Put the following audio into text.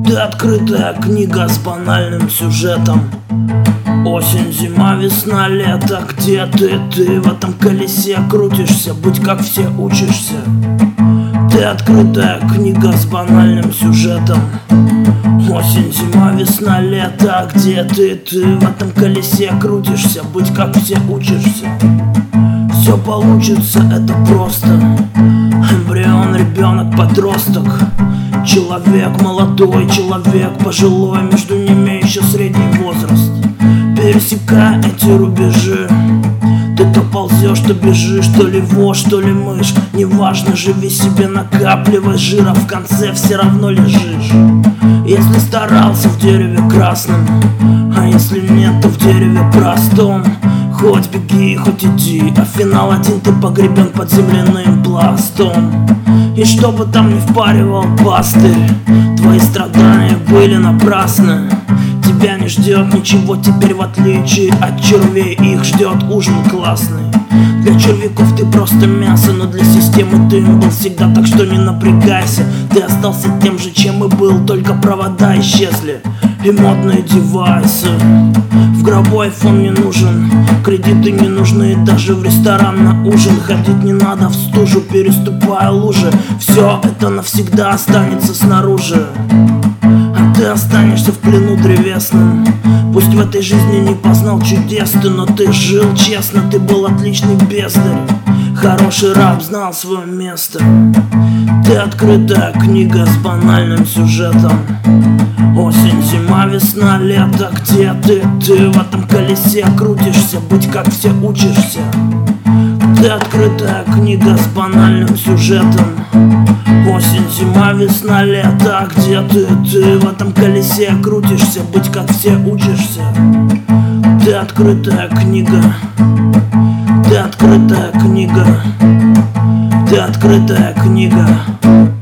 Ты открытая книга с банальным сюжетом. Осень, зима, весна, лето. Где ты? Ты в этом колесе крутишься, быть как все учишься. Ты открытая книга с банальным сюжетом. Осень, зима, весна, лето. Где ты? Ты в этом колесе крутишься, быть как все учишься. Все получится, это просто. Эмбрион, ребенок, подросток. Человек молодой, человек пожилой. Между ними еще средний возраст. Пересекая эти рубежи, ты то ползешь, то бежишь, то ли вошь, то ли мышь. Неважно, живи себе, накапливай жира, в конце все равно лежишь. Если старался в дереве красном, а если нет, то в дереве простом. Хоть беги, хоть иди, а финал один, ты погребен под земляным пластом. И что бы там ни впаривал пастырь, твои страдания были напрасны. Тебя не ждет ничего теперь, в отличие от червей, их ждет ужин классный. Для червяков ты просто мясо, но для системы ты им был всегда, так что не напрягайся. Ты остался тем же, чем и был, только провода исчезли и модные девайсы. В гробу айфон не нужен, кредиты не нужны, даже в ресторан на ужин ходить не надо в стужу, переступая лужи. Все это навсегда останется снаружи, а ты останешься в плену древесном. Пусть в этой жизни не познал чудес ты, но ты жил честно, ты был отличный бездарь. Хороший раб знал свое место. Ты открытая книга с банальным сюжетом. Осень, зима, весна, лето. Где ты? Ты в этом колесе крутишься, быть как все учишься. Ты открытая книга с банальным сюжетом. Осень, зима, весна, лето. Где ты? Ты в этом колесе крутишься, быть как все учишься. Ты открытая книга. Ты открытая книга. Ты открытая книга.